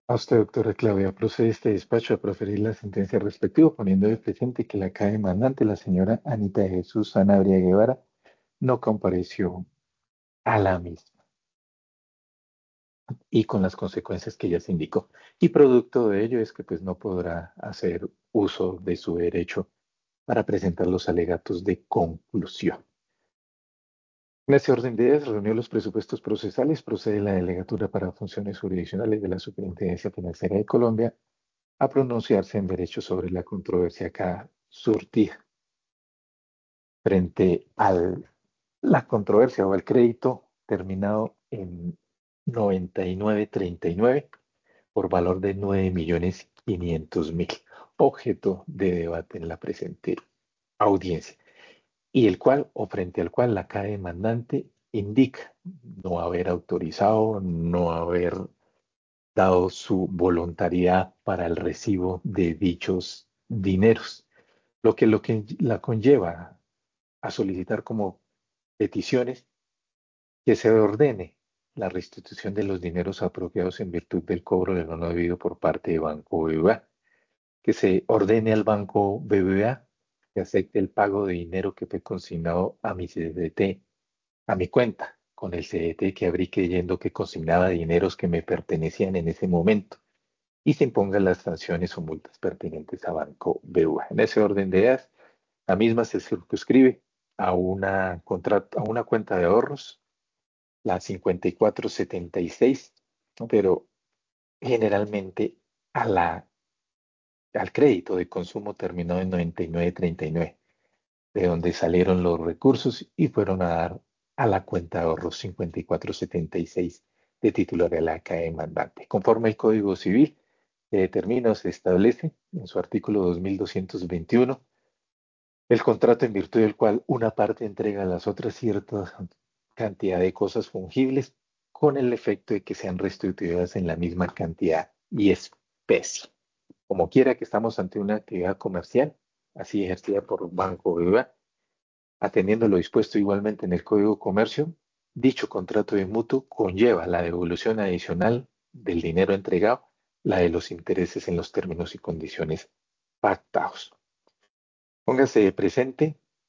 A usted, doctora Claudia, procede este despacho a proferir la sentencia respectiva, poniendo de presente que la acá demandante, la señora Anita de Jesús Sanabria Guevara, no compareció a la misma y con las consecuencias que ella se indicó. Y producto de ello es que pues no podrá hacer uso de su derecho para presentar los alegatos de conclusión. En ese orden de ideas, reunió los presupuestos procesales, procede la delegatura para funciones jurisdiccionales de la Superintendencia Financiera de Colombia a pronunciarse en derecho sobre la controversia acá surtida frente a la controversia o al crédito terminado en 99.39 por valor de 9.500.000, objeto de debate en la presente audiencia, y el cual o frente al cual la CAE demandante indica no haber autorizado, no haber dado su voluntariedad para el recibo de dichos dineros, lo que la conlleva a solicitar como peticiones que se ordene la restitución de los dineros apropiados en virtud del cobro de lo no debido por parte de Banco BBVA, que se ordene al Banco BBVA que acepte el pago de dinero que fue consignado a mi CDT, a mi cuenta, con el CDT que abrí creyendo que consignaba dineros que me pertenecían en ese momento y se impongan las sanciones o multas pertinentes a Banco BBVA. En ese orden de ideas, la misma se circunscribe a a una cuenta de ahorros, la 5476, ¿no? Pero generalmente a al crédito de consumo terminado en 9939, de donde salieron los recursos y fueron a dar a la cuenta de ahorros 5476 de titular de la CAE mandante. Conforme el Código Civil, que determina o se establece en su artículo 2221 el contrato en virtud del cual una parte entrega a las otras cierta cantidad de cosas fungibles con el efecto de que sean restituidas en la misma cantidad y especie. Como quiera que estamos ante una actividad comercial, así ejercida por Banco BBVA, atendiendo lo dispuesto igualmente en el Código de Comercio, dicho contrato de mutuo conlleva la devolución adicional del dinero entregado, la de los intereses en los términos y condiciones pactados. Póngase presente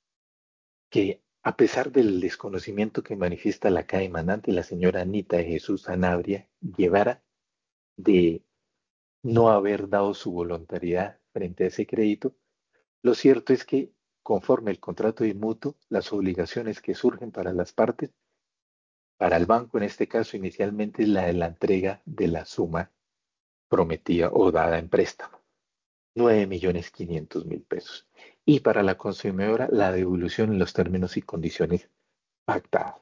que a pesar del desconocimiento que manifiesta la CAE mandante, la señora Anita de Jesús Sanabria Guevara, de no haber dado su voluntariedad frente a ese crédito, lo cierto es que conforme el contrato de mutuo, las obligaciones que surgen para las partes, para el banco en este caso inicialmente es la de la entrega de la suma prometida o dada en préstamo, 9.500.000 pesos. Y para la consumidora, la devolución en los términos y condiciones pactadas.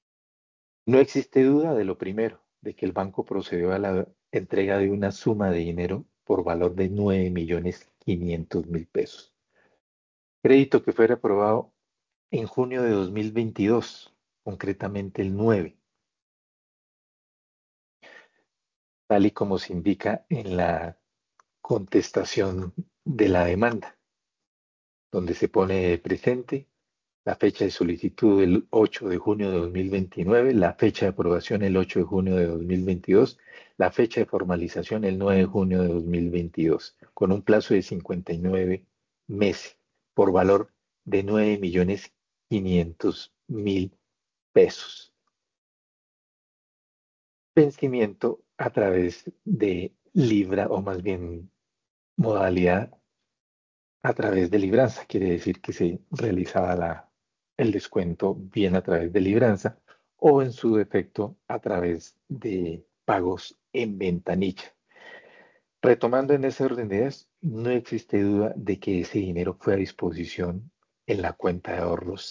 No existe duda de lo primero, de que el banco procedió a la entrega de una suma de dinero por valor de 9.500.000 pesos. Crédito que fue aprobado en junio de 2022, concretamente el 9, tal y como se indica en la contestación de la demanda, donde se pone de presente la fecha de solicitud el 8 de junio de 2029, la fecha de aprobación el 8 de junio de 2022, la fecha de formalización el 9 de junio de 2022, con un plazo de 59 meses, por valor de 9.500.000 pesos. Vencimiento a través de Libra, o más bien modalidad a través de libranza, quiere decir que se realizaba el descuento bien a través de libranza o en su defecto a través de pagos en ventanilla. Retomando en ese orden de ideas, no existe duda de que ese dinero fue a disposición en la cuenta de ahorros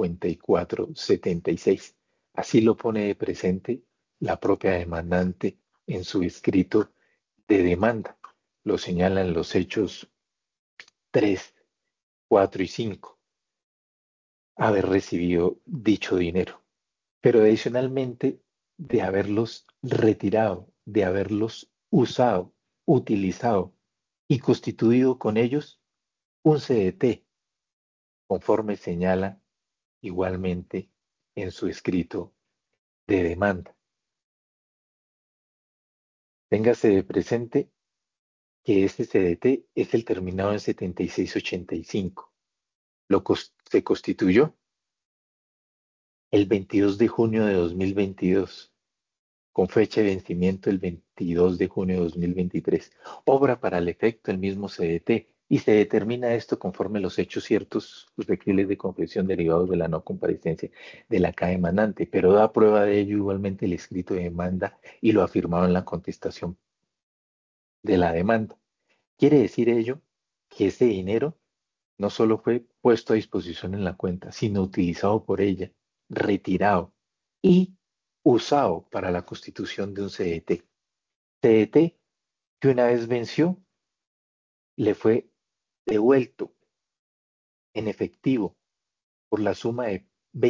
5476. Así lo pone de presente la propia demandante en su escrito de demanda. Lo señalan los hechos 3, 4 y 5, haber recibido dicho dinero, pero adicionalmente de haberlos retirado, de haberlos usado, utilizado y constituido con ellos un CDT, conforme señala igualmente en su escrito de demanda. Téngase de presente que este CDT es el terminado en 7685. Se constituyó el 22 de junio de 2022, con fecha de vencimiento el 22 de junio de 2023. Obra para el efecto el mismo CDT y se determina esto conforme los hechos ciertos susceptibles de confesión derivados de la no comparecencia de la CAE emanante, pero da prueba de ello igualmente el escrito de demanda y lo afirmado en la contestación de la demanda. Quiere decir ello que ese dinero no solo fue puesto a disposición en la cuenta, sino utilizado por ella, retirado y usado para la constitución de un CDT. CDT que una vez venció, le fue devuelto en efectivo por la suma de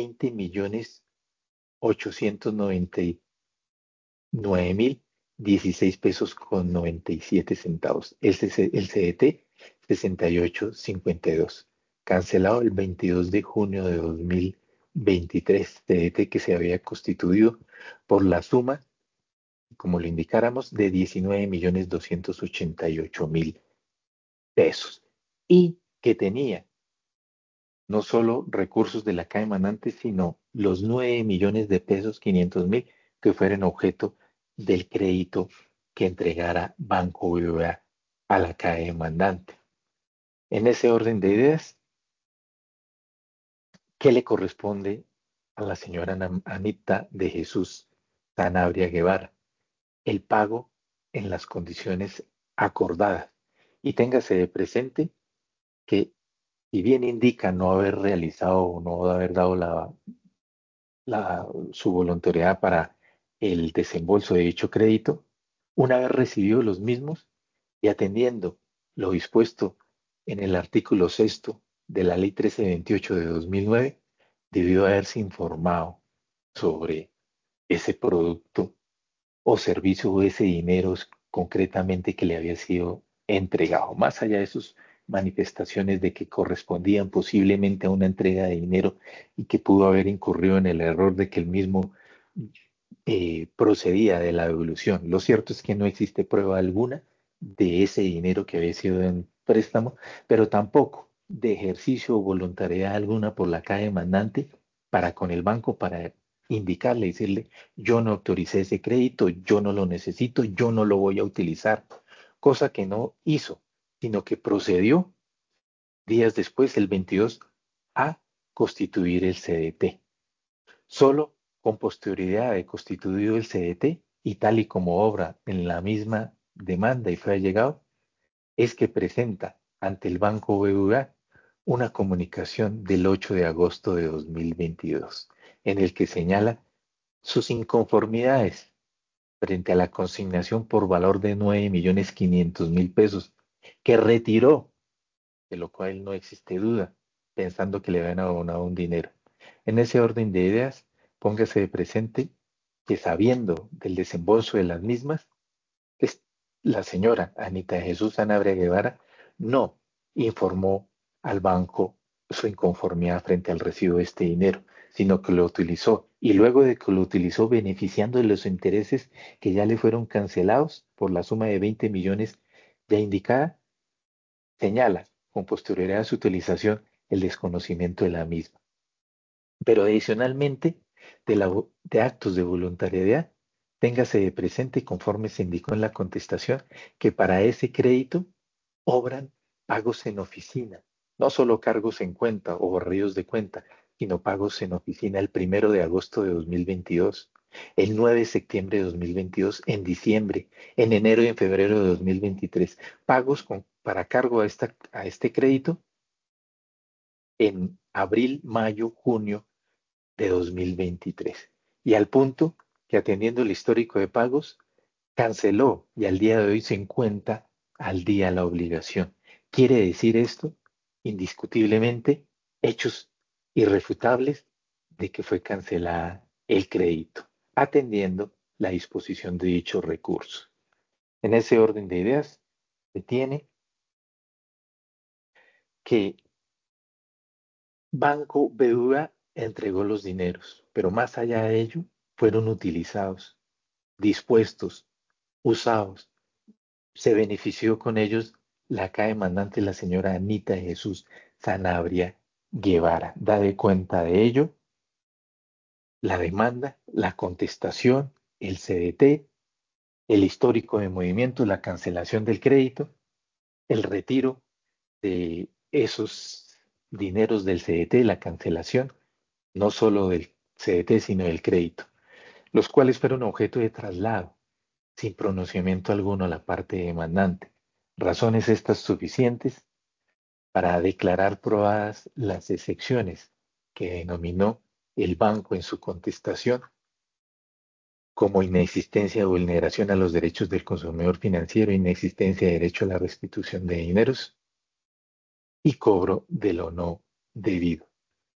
20.899.016 pesos con 97 centavos. El CDT 6852, cancelado el 22 de junio de 2023, CDT que se había constituido por la suma, como lo indicáramos, de 19.288.000 pesos y que tenía no solo recursos de la caja emanante, sino los 9.000.000 de pesos, 500.000, que fueron objeto del crédito que entregara Banco BBVA a la caja demandante. En ese orden de ideas, ¿qué le corresponde a la señora Anita de Jesús Sanabria Guevara? El pago en las condiciones acordadas. Y téngase de presente que, si bien indica no haber realizado o no haber dado su voluntariedad para el desembolso de dicho crédito, una vez recibido los mismos y atendiendo lo dispuesto en el artículo sexto de la Ley 1328 de 2009, debió haberse informado sobre ese producto o servicio o ese dinero concretamente que le había sido entregado, más allá de sus manifestaciones de que correspondían posiblemente a una entrega de dinero y que pudo haber incurrido en el error de que el mismo procedía de la devolución. Lo cierto es que no existe prueba alguna de ese dinero que había sido en préstamo, pero tampoco de ejercicio o voluntariedad alguna por la caja demandante para con el banco para indicarle, decirle, yo no autoricé ese crédito, yo no lo necesito, yo no lo voy a utilizar, cosa que no hizo, sino que procedió días después, el 22, a constituir el CDT. Solo con posterioridad de constituido el CDT y tal y como obra en la misma demanda y fue allegado, es que presenta ante el Banco BBVA una comunicación del 8 de agosto de 2022, en el que señala sus inconformidades frente a la consignación por valor de 9.500.000 pesos que retiró, de lo cual no existe duda, pensando que le habían abonado un dinero. En ese orden de ideas, póngase de presente que sabiendo del desembolso de las mismas, es- la señora Anita de Jesús Sanabria Guevara no informó al banco su inconformidad frente al recibo de este dinero, sino que lo utilizó y luego de que lo utilizó beneficiando de los intereses que ya le fueron cancelados por la suma de 20 millones ya indicada, señala con posterioridad a su utilización el desconocimiento de la misma. Pero adicionalmente, de actos de voluntariedad, téngase de presente conforme se indicó en la contestación que para ese crédito obran pagos en oficina, no solo cargos en cuenta o barridos de cuenta, sino pagos en oficina el 1 de agosto de 2022, el 9 de septiembre de 2022, en diciembre, en enero y en febrero de 2023, pagos para cargo a este crédito en abril, mayo, junio de 2023. Y al punto que atendiendo el histórico de pagos, canceló y al día de hoy se encuentra al día la obligación. ¿Quiere decir esto? Indiscutiblemente, hechos irrefutables de que fue cancelada el crédito, atendiendo la disposición de dicho recurso. En ese orden de ideas, se tiene que Banco BBVA entregó los dineros, pero más allá de ello, fueron utilizados, dispuestos usados. Se benefició con ellos la acá demandante, la señora Anita de Jesús Sanabria Guevara. Da de cuenta de ello la demanda, la contestación, el CDT, el histórico de movimiento, la cancelación del crédito, el retiro de esos dineros del CDT, la cancelación, no solo del CDT, sino del crédito, los cuales fueron objeto de traslado sin pronunciamiento alguno a la parte demandante. Razones estas suficientes para declarar probadas las excepciones que denominó el banco en su contestación como inexistencia o vulneración a los derechos del consumidor financiero, inexistencia de derecho a la restitución de dineros y cobro de lo no debido,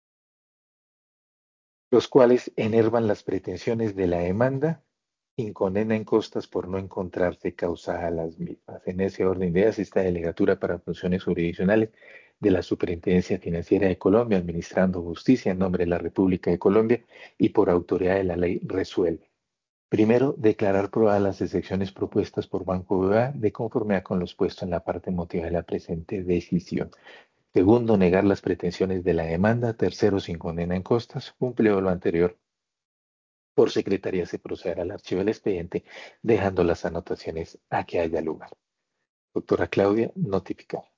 los cuales enervan las pretensiones de la demanda y condenan costas por no encontrarse causada las mismas. En ese orden de ideas, esta delegatura para funciones jurisdiccionales de la Superintendencia Financiera de Colombia, administrando justicia en nombre de la República de Colombia y por autoridad de la ley, resuelve. Primero, declarar probadas las excepciones propuestas por Banco BBVA de conformidad con los puestos en la parte motiva de la presente decisión. Segundo, negar las pretensiones de la demanda. Tercero, sin condena en costas. Cumplido lo anterior, por secretaría se procederá al archivo del expediente, dejando las anotaciones a que haya lugar. Doctora Claudia, notificar.